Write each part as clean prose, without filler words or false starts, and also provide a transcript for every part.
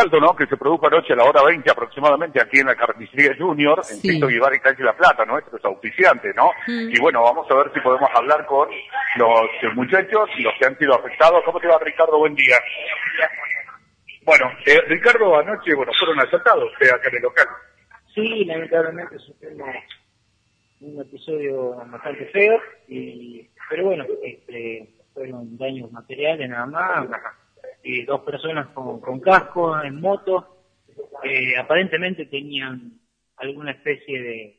asalto, ¿no?, que se produjo anoche a la hora 20 aproximadamente aquí en la carnicería Junior, en Sí. Tito Guibar y calle La Plata, nuestros auspiciantes, ¿no? Y bueno, vamos a ver si podemos hablar con los muchachos, los que han sido afectados. ¿Cómo te va, Ricardo? Buen día. Bueno, Ricardo, anoche, bueno, fueron asaltados acá en el local. Sí, lamentablemente sufrimos un episodio bastante feo, pero bueno, fueron daños materiales nada más, y dos personas con casco en moto, aparentemente tenían alguna especie de,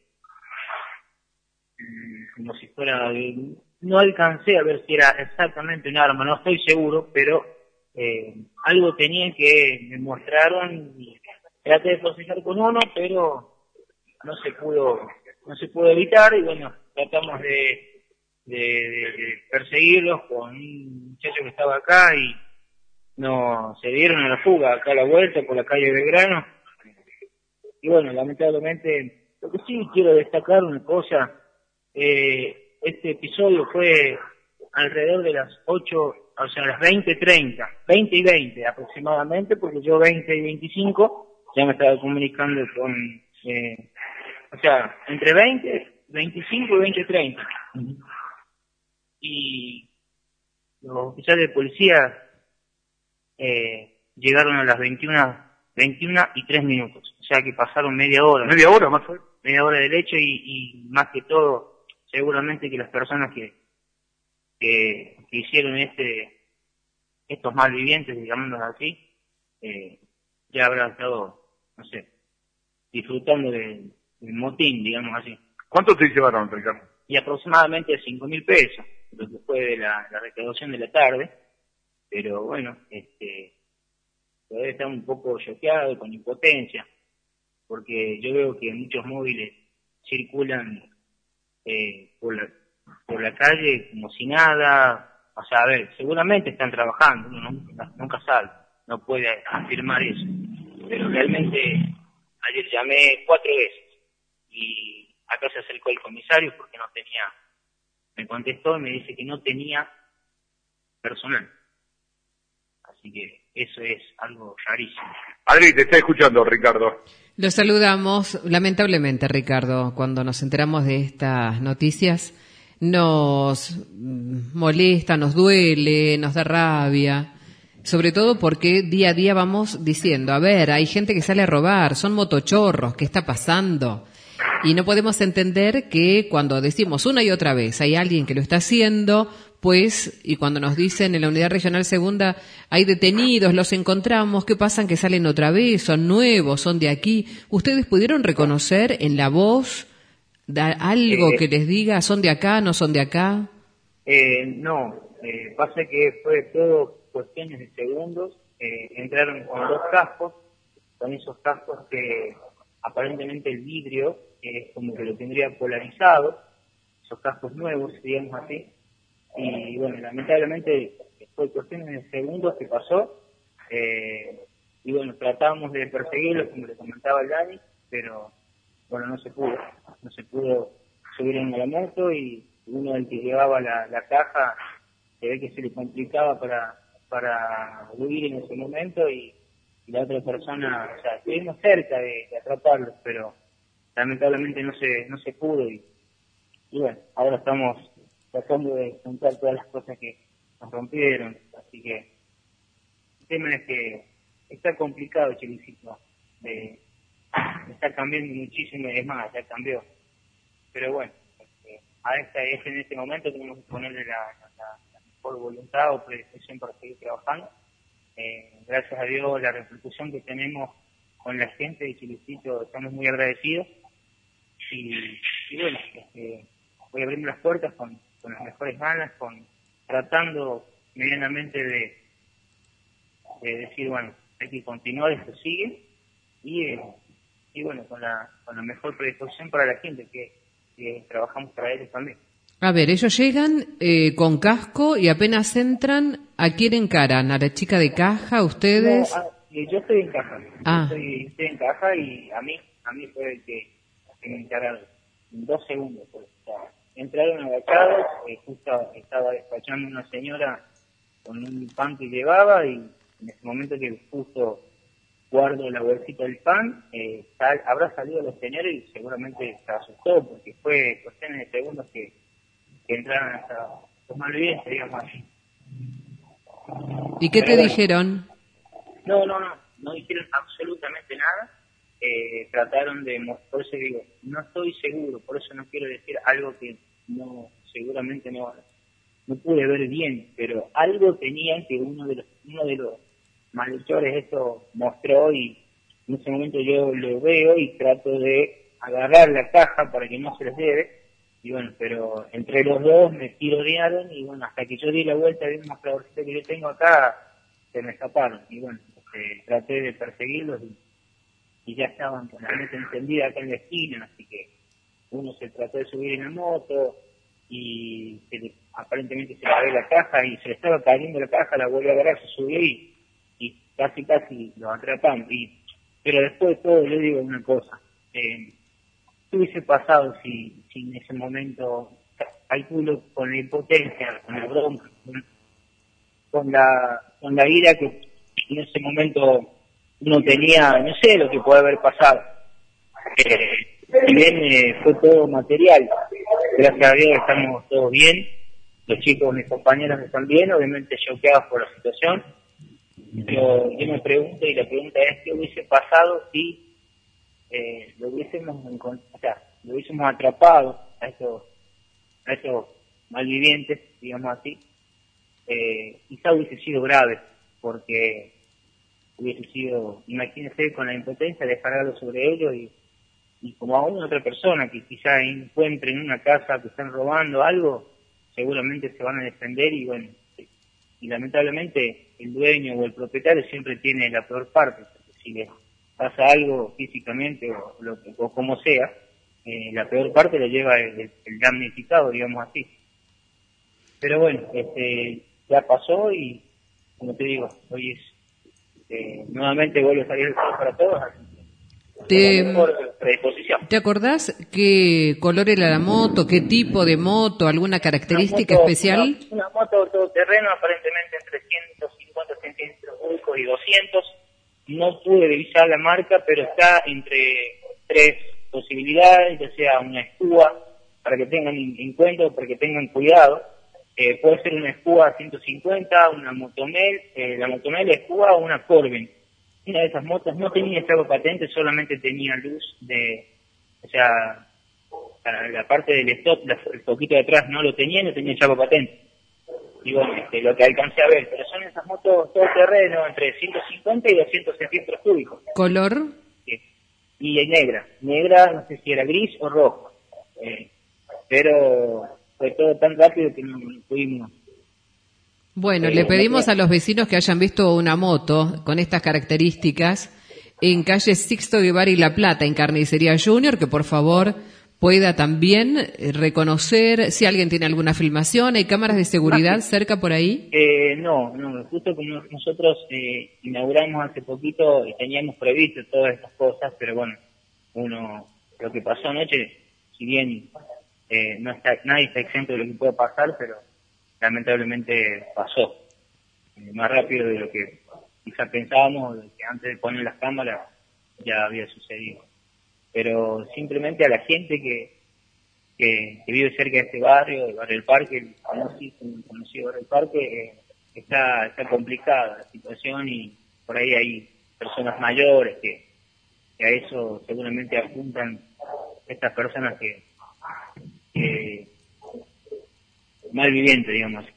como si fuera, no alcancé a ver si era exactamente un arma, no estoy seguro, pero algo tenían que me mostraron y traté de procesar con uno, pero no se pudo evitar, y bueno, tratamos de perseguirlos con un muchacho que estaba acá y no se dieron a la fuga acá a la vuelta por la calle Belgrano. Y bueno, lamentablemente, lo que sí quiero destacar una cosa, este episodio fue alrededor de las 8, o sea, las 20:30, 20 y 20 aproximadamente, porque yo 20 y 25 ya me estaba comunicando con, o sea, entre 20, 25 y 20:30. Y los oficiales de policía llegaron a las 21:03, o sea que pasaron media hora. ¿Media hora más o menos? Media hora del hecho y más que todo, seguramente que las personas que hicieron estos malvivientes, digámoslo así, ya habrán estado, no sé, disfrutando del motín, digamos así. ¿Cuánto te llevaron, Ricardo? Y aproximadamente 5.000 pesos, lo que fue de la recaudación de la tarde, pero bueno, todavía está un poco choqueado, con impotencia, porque yo veo que muchos móviles circulan por la calle como si nada. O sea, a ver, seguramente están trabajando, uno nunca sabe, no puede afirmar eso, pero realmente ayer llamé 4 veces y acá se acercó el comisario porque no tenía, me contestó y me dice que no tenía personal, así que eso es algo rarísimo. Adri, te está escuchando, Ricardo. Lo saludamos. Lamentablemente, Ricardo, cuando nos enteramos de estas noticias, nos molesta, nos duele, nos da rabia, sobre todo porque día a día vamos diciendo, a ver, hay gente que sale a robar, son motochorros, ¿qué está pasando? Y no podemos entender que cuando decimos una y otra vez, hay alguien que lo está haciendo, pues, y cuando nos dicen en la Unidad Regional Segunda, hay detenidos, los encontramos, ¿qué pasan? Que salen otra vez, son nuevos, son de aquí. ¿Ustedes pudieron reconocer en la voz algo que les diga, son de acá, no son de acá? No, pasa que fue todo cuestiones de segundos. Entraron con 2 cascos, con esos cascos que aparentemente el vidrio es como que lo tendría polarizado, esos cascos nuevos, digamos así, y bueno, lamentablemente fue cuestiones de segundos que pasó, y bueno, tratamos de perseguirlos como le comentaba el Dani, pero bueno, no se pudo subir en la moto, y uno del que llevaba la caja se ve que se le complicaba para huir en ese momento, y la otra persona, o sea, estuvimos cerca de atraparlos, pero lamentablemente no se pudo, y bueno, ahora estamos tratando de juntar todas las cosas que nos rompieron, así que el tema es que está complicado Chilicito, está cambiando muchísimo, es más, ya cambió, pero bueno, en este momento tenemos que ponerle la mejor voluntad o predisposición para seguir trabajando. Gracias a Dios, la repercusión que tenemos con la gente de Chilicito, estamos muy agradecidos, y bueno, voy a abrir las puertas con las mejores ganas, tratando medianamente de decir, bueno, hay que continuar, esto sigue, y bueno, con la mejor predisposición para la gente que trabajamos para ellos también. A ver, ellos llegan con casco y apenas entran, ¿a quién encaran? ¿A la chica de caja, ustedes? No, yo estoy en caja. Ah. Estoy en caja, y a mí fue el que me encararon en 2 segundos. Pues, o sea, entraron agachados, justo estaba despachando una señora con un pan que llevaba, y en ese momento que justo guardo la bolsita del pan, habrá salido los señores y seguramente se asustó, porque fue cuestiones de segundos que entraron hasta los malvivientes, digamos así. ¿Y qué te dijeron? No dijeron absolutamente nada. Trataron de mostrar, por eso digo, no estoy seguro, por eso no quiero decir algo que seguramente no pude ver bien, pero algo tenían que uno de los malhechores esto mostró, y en ese momento yo lo veo y trato de agarrar la caja para que no se les lleve, y bueno, pero entre los dos me tironearon, y bueno, hasta que yo di la vuelta de una flavorcita que yo tengo acá, se me escaparon, y bueno, traté de perseguirlos y ya estaban con la meta encendida acá en la esquina, así que uno se trató de subir en la moto y aparentemente se le cayó la caja y se le estaba cayendo la caja, la volvió a agarrar, se subió y casi lo atrapamos. Pero después de todo, le digo una cosa, ¿qué hubiese pasado si en ese momento, calculo con la impotencia, con la bronca, con la ira que en ese momento uno tenía, no sé lo que puede haber pasado? Si bien fue todo material, gracias a Dios estamos todos bien, los chicos, mis compañeros están bien, obviamente choqueados por la situación, pero yo me pregunto, y la pregunta es, ¿qué hubiese pasado si lo hubiésemos atrapado a esos malvivientes, digamos así? Quizá hubiese sido grave, porque hubiese sido, imagínense, con la impotencia de descargarlo sobre ellos y como a una otra persona que quizá encuentre en una casa que están robando algo, seguramente se van a defender, y bueno, y lamentablemente el dueño o el propietario siempre tiene la peor parte, porque si les pasa algo físicamente o como sea, la peor parte la lleva el damnificado, digamos así. Pero bueno, ya pasó, y como te digo, hoy es nuevamente vuelve a salir el sol para todos, así que con la mejor predisposición. ¿Te acordás qué color era la moto, qué tipo de moto, alguna característica especial? Una moto todoterreno, aparentemente entre 150 centímetros cúbicos y 200. No pude revisar la marca, pero está entre tres posibilidades, ya sea una escúa, para que tengan en cuenta, para que tengan cuidado. Puede ser una escúa 150, una motomel, la motomel, escúa o una Corben. Una de esas motos no tenía chapa patente, solamente tenía luz o sea, la parte del stop, el poquito de atrás no tenía chapa patente. Y bueno, lo que alcancé a ver, pero son esas motos todo terreno, entre 150 y 200 centímetros cúbicos. ¿Color? Sí. Y negra, no sé si era gris o rojo. Pero fue todo tan rápido que no pudimos. Bueno, le pedimos a los vecinos que hayan visto una moto con estas características en calle Sixto Guevara y La Plata, en Carnicería Junior, que por favor pueda también reconocer si alguien tiene alguna filmación. ¿Hay cámaras de seguridad cerca por ahí? No, justo como nosotros inauguramos hace poquito y teníamos previsto todas estas cosas, pero bueno, lo que pasó anoche, si bien nadie está exento de lo que puede pasar, pero lamentablemente pasó más rápido de lo que quizá pensábamos, de que antes de poner las cámaras ya había sucedido. Pero simplemente a la gente que vive cerca de este barrio, el barrio del Parque, el conocido barrio del Parque, está complicada la situación, y por ahí hay personas mayores que a eso seguramente apuntan estas personas que malvivientes, digamos.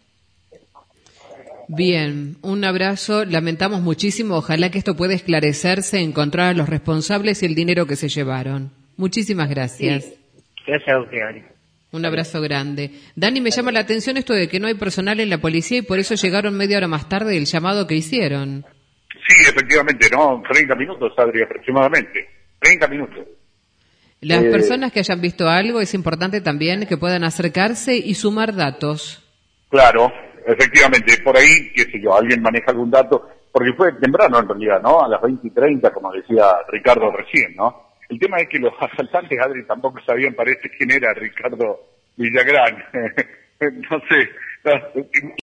Bien, un abrazo, lamentamos muchísimo, ojalá que esto pueda esclarecerse, encontrar a los responsables y el dinero que se llevaron. Muchísimas gracias. Sí. Gracias a usted, Ari. Un abrazo grande. Dani, me llama la atención esto de que no hay personal en la policía y por eso llegaron media hora más tarde del llamado que hicieron. Sí, efectivamente, ¿no? 30 minutos, Adri, aproximadamente. 30 minutos. Las personas que hayan visto algo, es importante también que puedan acercarse y sumar datos. Claro, efectivamente, por ahí, qué sé yo, alguien maneja algún dato, porque fue temprano en realidad, ¿no? A las 20:30, como decía Ricardo recién, ¿no? El tema es que los asaltantes, Adri, tampoco sabían, parece, quién era Ricardo Villagrán. No sé,